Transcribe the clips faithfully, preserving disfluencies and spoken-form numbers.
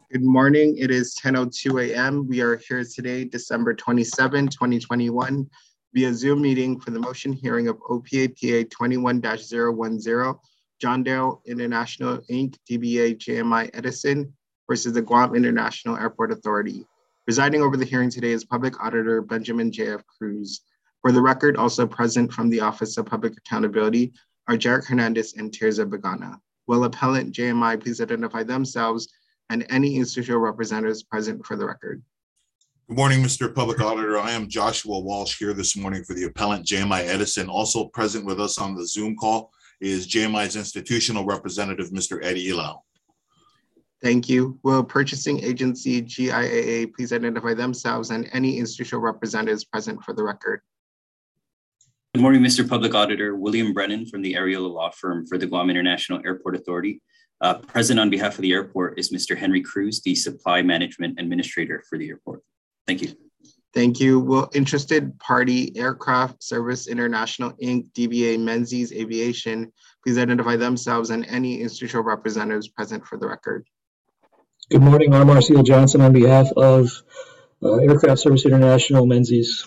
Good morning. It is ten oh two a m We are here today, December twenty-seventh, twenty twenty-one, via Zoom meeting for the motion hearing of O P A P A twenty-one dash zero one zero, John Darrow International Incorporated, D B A J M I Edison versus the Guam International Airport Authority. Presiding over the hearing today is Public Auditor Benjamin J F Cruz. For the record, also present from the Office of Public Accountability are Jarek Hernandez and Tirza Bagana. Will appellant J M I please identify themselves and any institutional representatives present for the record. Good morning, Mister Public Auditor. I am Joshua Walsh here this morning for the appellant J M I Edison. Also present with us on the Zoom call is J M I's institutional representative, Mister Eddie Ilau. Thank you. Will purchasing agency G I A A please identify themselves and any institutional representatives present for the record. Good morning, Mister Public Auditor. William Brennan from the Ariola Law Firm for the Guam International Airport Authority. Uh, present on behalf of the airport is Mister Henry Cruz, the Supply Management Administrator for the airport. Thank you. Thank you. Will interested party Aircraft Service International Incorporated, D B A Menzies Aviation, please identify themselves and any institutional representatives present for the record. Good morning, I'm Marcel Johnson on behalf of uh, Aircraft Service International Menzies.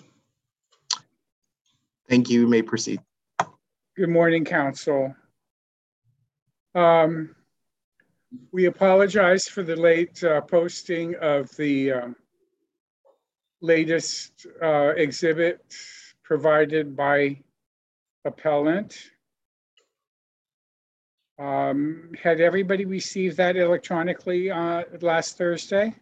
Thank you. You may proceed. Good morning, Council. Um, we apologize for the late uh, posting of the um, latest uh, exhibit provided by appellant. Um, had everybody received that electronically uh, last Thursday?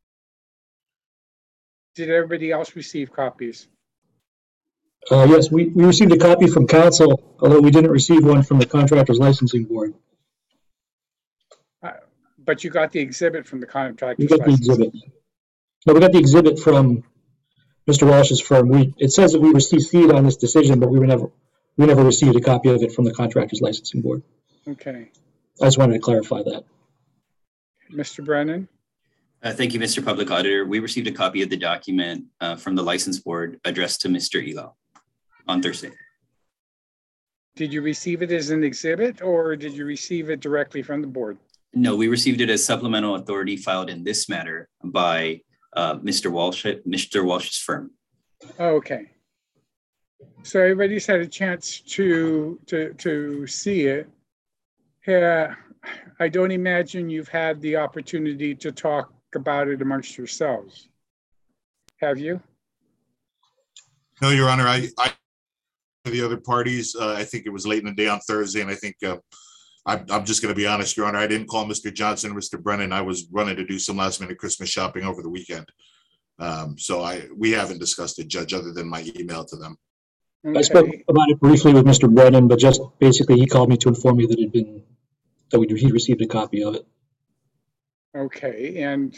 Did everybody else receive copies? Uh, yes, we, we received a copy from council, although we didn't receive one from the Contractors Licensing Board. Uh, but you got the exhibit from the Contractors We got the Licensing. exhibit. No, we got the exhibit from Mister Walsh's firm. We it says that we were C C'd on this decision, but we were never we never received a copy of it from the Contractors Licensing Board. Okay. I just wanted to clarify that. Mister Brennan? Uh, thank you, Mister Public Auditor. We received a copy of the document uh, from the License Board addressed to Mister Ilau on Thursday. Did you receive it as an exhibit or did you receive it directly from the board? No, we received it as supplemental authority filed in this matter by uh, Mister Walsh, Mister Walsh's firm. Okay. So everybody's had a chance to to to see it. Yeah, I don't imagine you've had the opportunity to talk about it amongst yourselves. Have you? No, Your Honor, I, I the other parties, uh, I think it was late in the day on Thursday, and I think uh, I, I'm just going to be honest, Your Honor, I didn't call Mister Johnson or Mister Brennan. I was running to do some last minute Christmas shopping over the weekend. Um, so I we haven't discussed it, Judge, other than my email to them. Okay. I spoke about it briefly with Mister Brennan, but just basically he called me to inform me that it had been that we he received a copy of it. Okay, and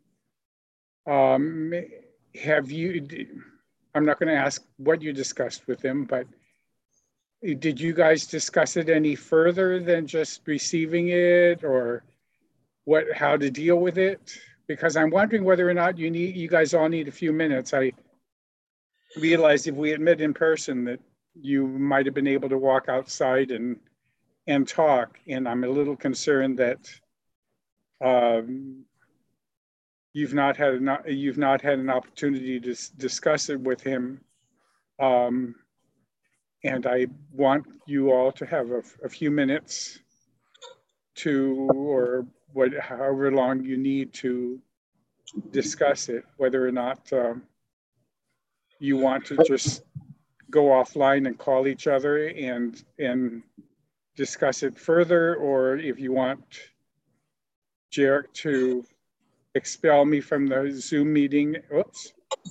um, have you? I'm not going to ask what you discussed with him, but did you guys discuss it any further than just receiving it, or what? How to deal with it? Because I'm wondering whether or not you need, you guys all need a few minutes. I realize if we had met in person that you might have been able to walk outside and and talk, and I'm a little concerned that um, you've not had an, you've not had an opportunity to s- discuss it with him, um, and I want you all to have a, a few minutes to, or what, however long you need to discuss it, whether or not um, you want to just go offline and call each other and and discuss it further, or if you want Jarek to expel me from the Zoom meeting. Oops.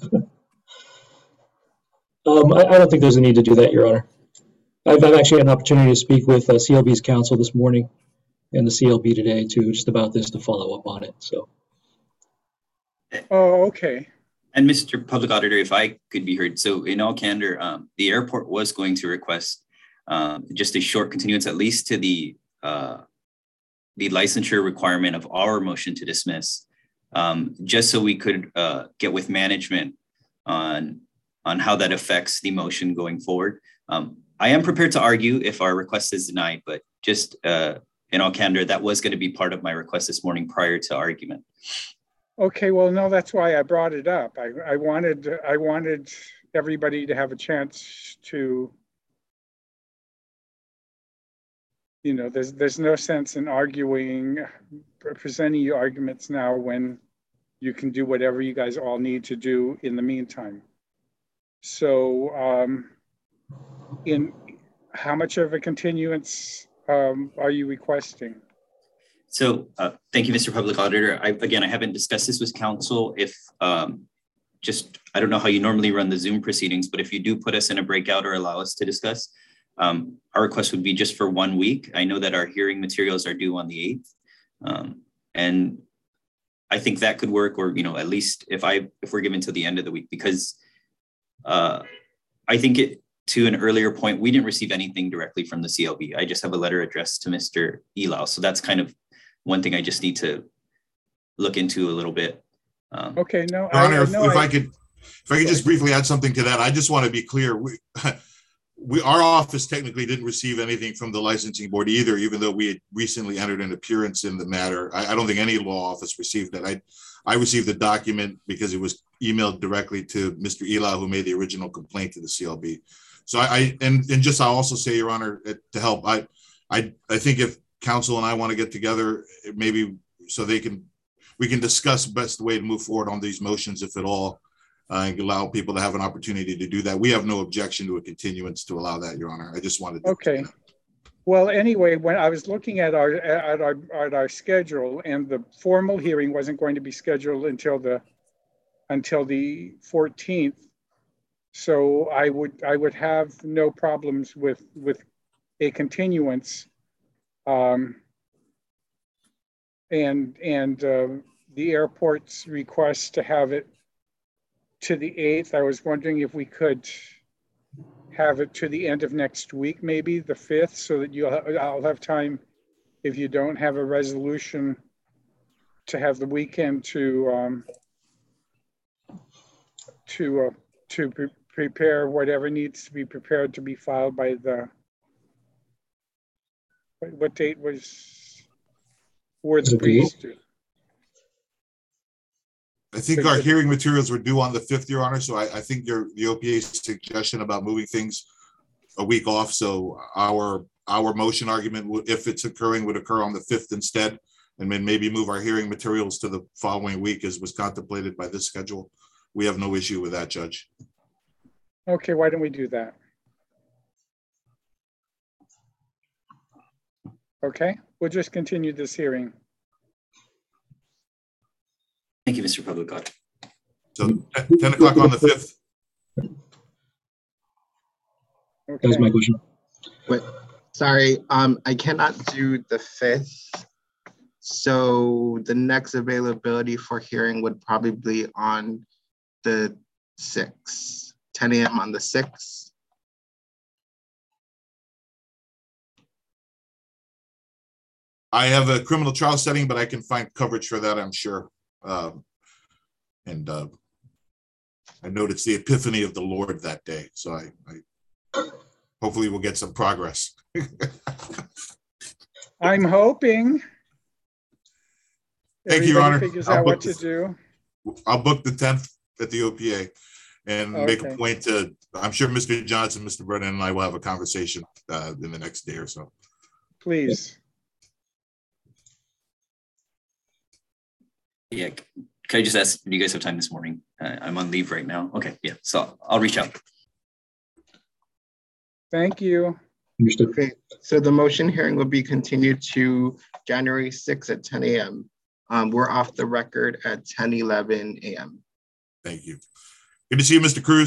Um, I, I don't think there's a need to do that, Your Honor. I've, I've actually had an opportunity to speak with uh, C L B's counsel this morning and the C L B today too, just about this to follow up on it. So. Oh, okay. And Mister Public Auditor, if I could be heard, so in all candor, um, the airport was going to request um, just a short continuance, at least to the uh, the licensure requirement of our motion to dismiss, um, just so we could uh, get with management on on how that affects the motion going forward. Um, I am prepared to argue if our request is denied, but just uh, in all candor, that was going to be part of my request this morning prior to argument. Okay, well, no, that's why I brought it up. I, I wanted I wanted everybody to have a chance to, you know, there's there's no sense in arguing, presenting your arguments now when you can do whatever you guys all need to do in the meantime. So, um, in how much of a continuance um, are you requesting? So uh, thank you, Mister Public Auditor. I, again, I haven't discussed this with council. If um, just, I don't know how you normally run the Zoom proceedings, but if you do put us in a breakout or allow us to discuss, um, our request would be just for one week. I know that our hearing materials are due on the eighth. Um, and I think that could work, or, you know, at least if I, if we're given to the end of the week, because uh, I think it, to an earlier point, we didn't receive anything directly from the C L B. I just have a letter addressed to Mister Elau. So that's kind of one thing I just need to look into a little bit. Um, Okay, no, Your Honor, I, if, no, if I, I could, if I could just briefly add something to that, I just want to be clear. We, we, our office technically didn't receive anything from the licensing board either, even though we had recently entered an appearance in the matter. I, I don't think any law office received that. I, I received the document because it was emailed directly to Mister Elau, who made the original complaint to the C L B. So I, I and, and just I'll also say, Your Honor, to help, I, I, I think if council and I want to get together, maybe so they can, we can discuss best way to move forward on these motions, if at all, uh, and allow people to have an opportunity to do that. We have no objection to a continuance to allow that, Your Honor. I just wanted to. Okay. Well, anyway, when I was looking at our at our at our schedule, and the formal hearing wasn't going to be scheduled until the until the fourteenth, so I would I would have no problems with with a continuance, um, and and uh, the airport's request to have it to the eighth. I was wondering if we could have it to the end of next week, maybe the fifth, so that you'll ha- I'll have time, if you don't have a resolution, to have the weekend to um, to uh, to pre- prepare whatever needs to be prepared to be filed by the. What, what date was were the briefs due? I think our hearing materials were due on the fifth, Your Honor. So I, I think your the O P A's suggestion about moving things a week off. So our our motion argument, would, if it's occurring, would occur on the fifth instead, and then maybe move our hearing materials to the following week, as was contemplated by this schedule. We have no issue with that, Judge. Okay, why don't we do that? Okay, we'll just continue this hearing. Thank you, Mister Public Auditor. So ten o'clock on the fifth. That was my question. Wait, sorry, um, I cannot do the fifth. So the next availability for hearing would probably be on the sixth, ten A M on the sixth. I have a criminal trial setting, but I can find coverage for that, I'm sure. Um, and uh, I know it's the epiphany of the Lord that day, so I, I hopefully we'll get some progress. I'm hoping. Thank you, Your Honor. Figures I'll out what book to do. I'll book the tenth at the O P A and make a Okay. point to, I'm sure Mister Johnson, Mister Brennan, and I will have a conversation uh, in the next day or so. Please. Yeah, can I just ask, do you guys have time this morning? Uh, I'm on leave right now. Okay, yeah, so I'll reach out. Thank you. Understood. Okay, so the motion hearing will be continued to January sixth at ten A M Um, we're off the record at ten eleven A M Thank you. Good to see you, Mister Cruz.